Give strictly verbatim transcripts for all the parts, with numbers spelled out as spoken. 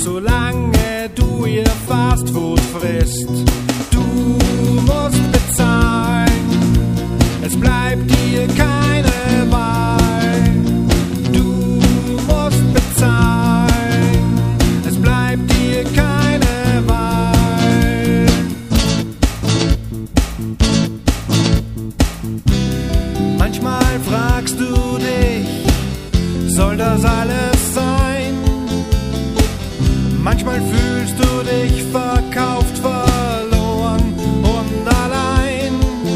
solange du ihr Fastfood frisst. Du musst bezahlen, es bleibt dir keine Wahl. Du musst bezahlen, es bleibt dir keine Wahl. Manchmal fragst du dich, soll das alles sein? Manchmal fühlst du dich verkauft, verloren und allein.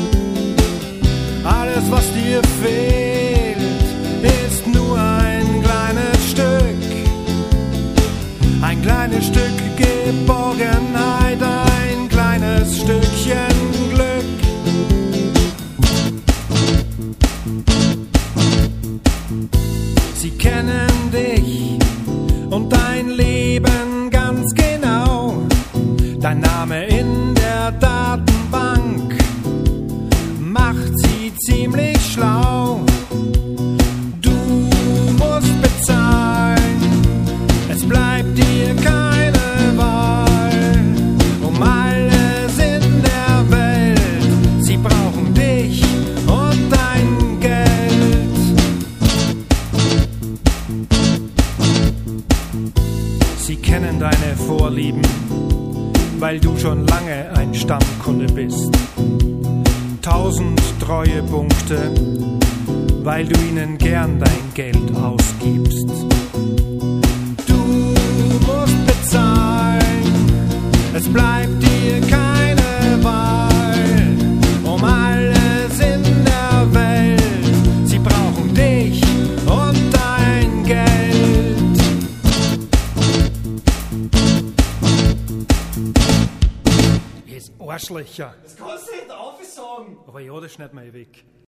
Alles, was dir fehlt, ist nur ein kleines Stück. Ein kleines Stück Geborgenheit, ein kleines Stückchen Glück. Sie kennen dich und dein Leben ganz genau. Dein Name in der Datenbank macht sie ziemlich schlau. Du musst bezahlen, es bleibt dir keine Wahl. Um alles in der Welt, sie brauchen dich und dein Geld. Sie kennen deine Vorlieben, weil du schon lange ein Stammkunde bist. Tausend Treuepunkte, weil du ihnen gern dein Geld ausgibst. Du musst bezahlen, es bleibt dir keine Wahl. Um alles in der Welt, sie brauchen dich und dein Geld. Ihr Arschlöcher. Das kannst du nicht aufsagen. Aber ja, das schneiden wir eh weg.